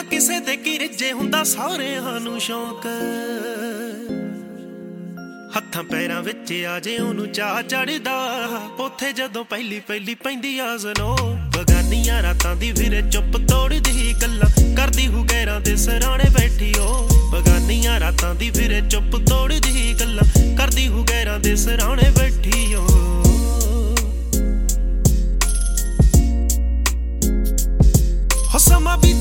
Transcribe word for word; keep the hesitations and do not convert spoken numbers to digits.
ਕਿਸੇ ਦੇ ਕੀ ਰਿੱਝੇ ਹੁੰਦਾ ਸਾਰਿਆਂ ਨੂੰ ਸ਼ੌਂਕ ਹੱਥਾਂ ਪੈਰਾਂ ਵਿੱਚ ਆ ਜੇ ਉਹਨੂੰ ਚਾਹ ਚੜਦਾ ਉੱਥੇ ਜਦੋਂ ਪਹਿਲੀ ਪਹਿਲੀ ਪੈਂਦੀ ਆ ਜ਼ਨੋ ਬਗਾਨੀਆਂ ਰਾਤਾਂ ਦੀ ਫਿਰੇ ਚੁੱਪ ਤੋੜਦੀ ਗੱਲਾਂ ਕਰਦੀ ਹੂ ਗੈਰਾਂ ਦੇ ਸਰਾਣੇ ਬੈਠੀ ਉਹ ਬਗਾਨੀਆਂ ਰਾਤਾਂ ਦੀ ਫਿਰੇ ਚੁੱਪ ਤੋੜਦੀ ਗੱਲਾਂ ਕਰਦੀ ਹੂ ਗੈਰਾਂ ਦੇ ਸਰਾਣੇ ਬੈਠੀ ਉਹ ਸਮਾਂ ਵੀ